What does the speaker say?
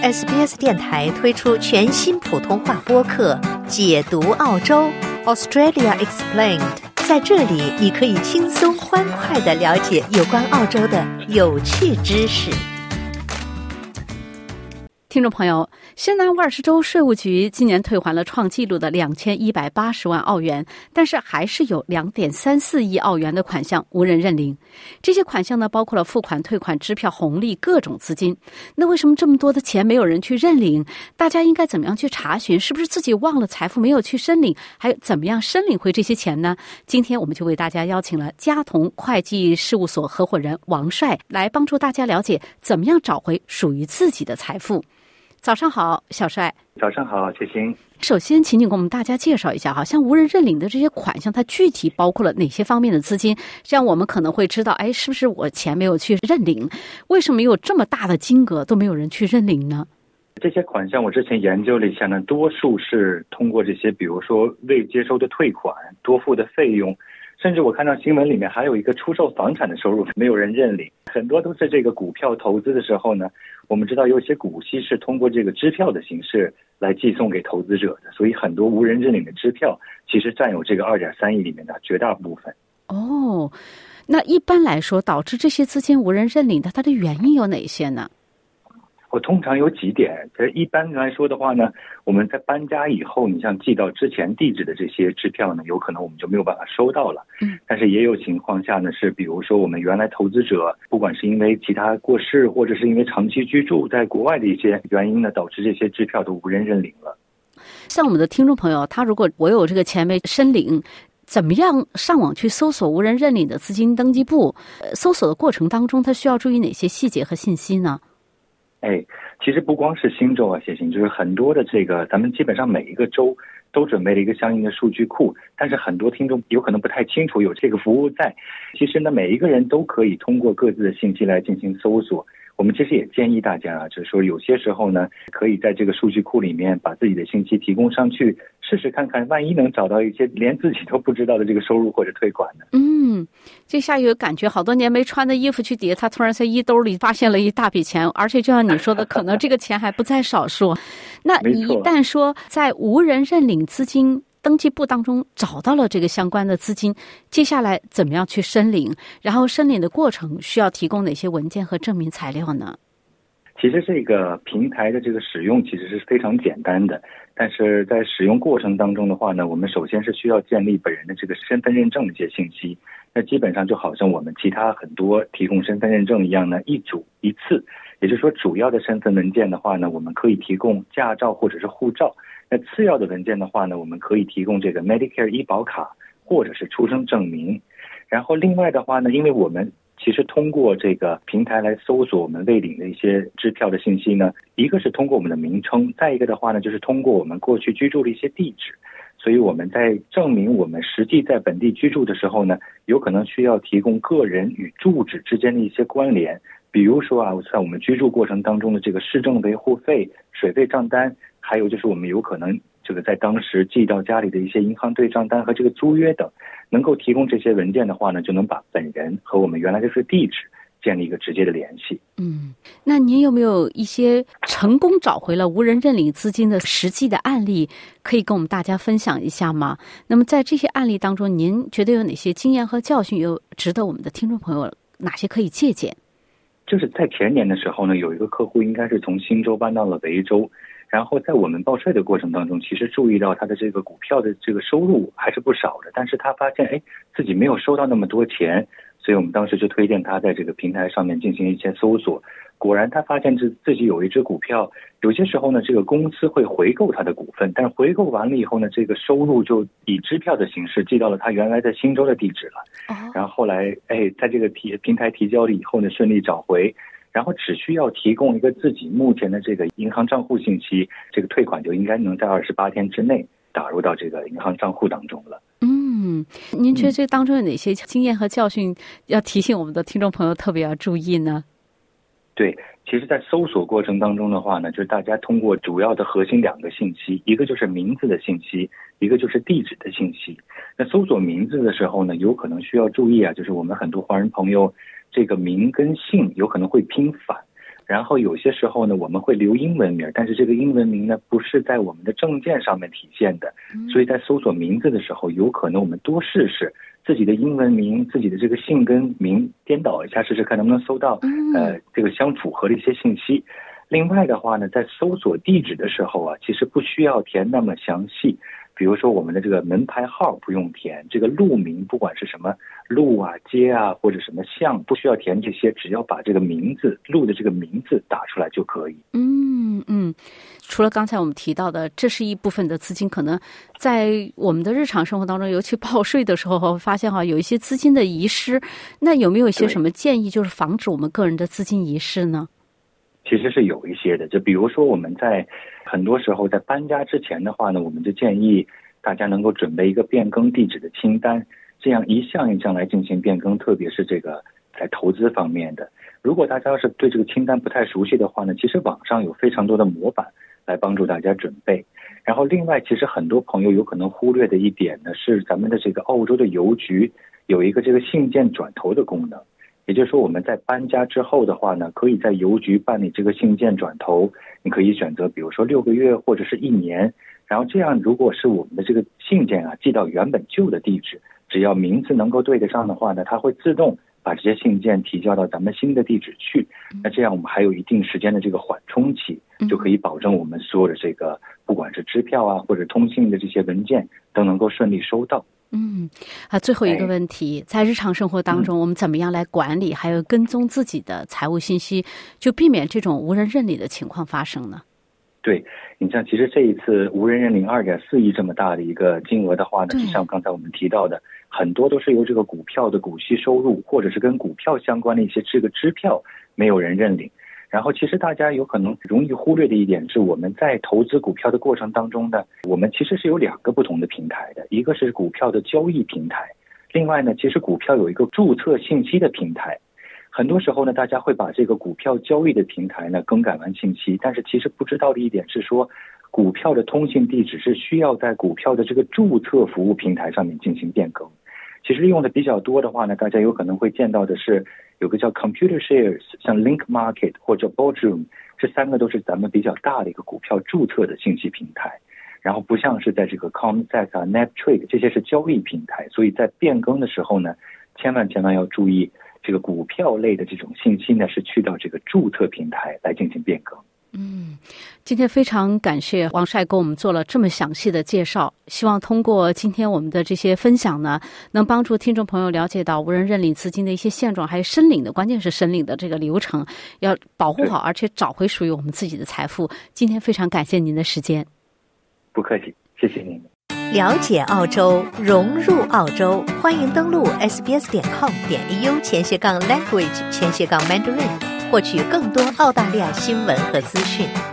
SBS 电台推出全新普通话播客《解读澳洲 Australia Explained》，在这里你可以轻松欢快地了解有关澳洲的有趣知识。 听众朋友，新南威尔士州税务局今年退还了创纪录的2180万澳元，但是还是有2.34亿澳元的款项无人认领。这些款项呢，包括了付款、退款、支票、红利各种资金。那为什么这么多的钱没有人去认领？大家应该怎么样去查询？是不是自己忘了财富没有去申领？还有怎么样申领回这些钱呢？今天我们就为大家邀请了嘉同会计事务所合伙人王帅来帮助大家了解怎么样找回属于自己的财富。早上好，小帅。 早上好，谢欣。 首先，请你给我们大家介绍一下，像无人认领的这些款项，它具体包括了哪些方面的资金？这样我们可能会知道，是不是我钱没有去认领？为什么有这么大的金额都没有人去认领呢？ 这些款项我之前研究了一下呢，多数是通过这些，比如说未接收的退款、多付的费用，甚至我看到新闻里面还有一个出售房产的收入没有人认领，很多都是这个股票投资的时候呢，我们知道有些股息是通过这个支票的形式来寄送给投资者的，所以很多无人认领的支票其实占有这个2.3亿里面的绝大部分。 哦，那一般来说导致这些资金无人认领的，它的原因有哪些呢？ 我通常有几点，一般来说的话呢，我们在搬家以后，你像寄到之前地址的这些支票呢，有可能我们就没有办法收到了。但是也有情况下呢，是比如说我们原来投资者，不管是因为其他过世，或者是因为长期居住在国外的一些原因呢，导致这些支票都无人认领了。 像我们的听众朋友，他如果我有这个钱没申领，怎么样上网去搜索无人认领的资金登记簿？搜索的过程当中，他需要注意哪些细节和信息呢？ 其实不光是新州啊，谢欣，就是很多的这个，咱们基本上每一个州都准备了一个相应的数据库，但是很多听众有可能不太清楚有这个服务在。其实呢，每一个人都可以通过各自的信息来进行搜索。我们其实也建议大家啊，就是说有些时候呢，可以在这个数据库里面把自己的信息提供上去，试试看看，万一能找到一些连自己都不知道的这个收入或者退款呢？ 这下有感觉，好多年没穿的衣服去叠，他突然在衣兜里发现了一大笔钱，而且就像你说的，可能这个钱还不在少数。那一旦说在无人认领资金登记簿当中找到了这个相关的资金，接下来怎么样去申领？然后申领的过程需要提供哪些文件和证明材料呢？ 其实这个平台的这个使用其实是非常简单的，但是在使用过程当中的话呢，我们首先是需要建立本人的这个身份认证的一些信息。那基本上就好像我们其他很多提供身份认证一样呢，一组一次。也就是说，主要的身份文件的话呢，我们可以提供驾照或者是护照。那次要的文件的话呢，我们可以提供这个 Medicare 医保卡或者是出生证明。然后另外的话呢，因为我们其实通过这个平台来搜索我们未领的一些支票的信息呢，一个是通过我们的名称，再一个的话呢，就是通过我们过去居住的一些地址。所以我们在证明我们实际在本地居住的时候呢，有可能需要提供个人与住址之间的一些关联，比如说在我们居住过程当中的这个市政维护费、水费账单，还有就是我们有可能这个在当时寄到家里的一些银行对账单和这个租约等，能够提供这些文件的话呢，就能把本人和我们原来的这个地址建立一个直接的联系。 那您有没有一些成功找回了无人认领资金的实际的案例可以跟我们大家分享一下吗？那么在这些案例当中，您觉得有哪些经验和教训有值得我们的听众朋友哪些可以借鉴？ 就是在前年的时候呢，有一个客户应该是从新州搬到了维州，然后在我们报税的过程当中，其实注意到他的这个股票的这个收入还是不少的，但是他发现自己没有收到那么多钱，所以我们当时就推荐他在这个平台上面进行一些搜索。果然他发现自己有一只股票，有些时候呢这个公司会回购他的股份，但是回购完了以后呢，这个收入就以支票的形式寄到了他原来在新州的地址了。然后后来在这个平台提交了以后呢，顺利找回，然后只需要提供一个自己目前的这个银行账户信息，这个退款就应该能在28天之内打入到这个银行账户当中了。 您觉得这当中有哪些经验和教训要提醒我们的听众朋友特别要注意呢？ 对，其实在搜索过程当中的话呢，就是大家通过主要的核心2个信息，一个就是名字的信息，一个就是地址的信息。那搜索名字的时候呢，有可能需要注意就是我们很多华人朋友这个名跟姓有可能会拼反， 然后有些时候呢，我们会留英文名，但是这个英文名呢不是在我们的证件上面体现的，所以在搜索名字的时候，有可能我们多试试自己的英文名，自己的这个姓跟名颠倒一下，试试看能不能搜到这个相符合的一些信息。另外的话呢，在搜索地址的时候啊，其实不需要填那么详细。比如说我们的这个门牌号不用填，这个路名不管是什么路啊、街啊或者什么巷，不需要填这些，只要把这个名字路的这个名字打出来就可以。 除了刚才我们提到的，这是一部分的资金，可能在我们的日常生活当中，尤其报税的时候，发现有一些资金的遗失。那有没有一些什么建议，就是防止我们个人的资金遗失呢？ 其实是有一些的，就比如说我们在很多时候在搬家之前的话呢，我们就建议大家能够准备一个变更地址的清单，这样一项一项来进行变更，特别是这个在投资方面的。如果大家要是对这个清单不太熟悉的话呢，其实网上有非常多的模板来帮助大家准备。然后另外，其实很多朋友有可能忽略的一点呢，是咱们的这个澳洲的邮局有一个这个信件转投的功能。也就是说，我们在搬家之后的话呢，可以在邮局办理这个信件转投，你可以选择比如说6个月或者是1年，然后这样如果是我们的这个信件啊寄到原本旧的地址，只要名字能够对得上的话呢，它会自动把这些信件提交到咱们新的地址去。那这样我们还有一定时间的这个缓冲期，就可以保证我们所有的这个不管是支票啊或者通信的这些文件都能够顺利收到。 最后一个问题，在日常生活当中，我们怎么样来管理还有跟踪自己的财务信息，就避免这种无人认领的情况发生呢？ 对，你像其实这一次无人认领2.4亿这么大的一个金额的话呢，就像刚才我们提到的，很多都是由这个股票的股息收入，或者是跟股票相关的一些这个支票没有人认领。然后其实大家有可能容易忽略的一点是，我们在投资股票的过程当中呢，我们其实是有2个不同的平台的，一个是股票的交易平台，另外呢，其实股票有一个注册信息的平台。很多时候呢，大家会把这个股票交易的平台呢更改完信息，但是其实不知道的一点是说，股票的通信地址是需要在股票的这个注册服务平台上面进行变更。其实用的比较多的话呢，大家有可能会见到的是有个叫 Computer Shares， 像 Link Market 或者 Boardroom， 这3个都是咱们比较大的一个股票注册的信息平台。然后不像是在这个 CommSec 啊 NetTrade 这些是交易平台，所以在变更的时候呢，千万要注意，这个股票类的这种信息呢是去到这个注册平台来进行变更。 今天非常感谢王帅给我们做了这么详细的介绍，希望通过今天我们的这些分享呢，能帮助听众朋友了解到无人认领资金的一些现状，还有申领的，关键是申领的这个流程要保护好，而且找回属于我们自己的财富。今天非常感谢您的时间。 不客气，谢谢您。 了解澳洲，融入澳洲，欢迎登录 sbs.com.au/language/Mandarin，获取更多澳大利亚新闻和资讯。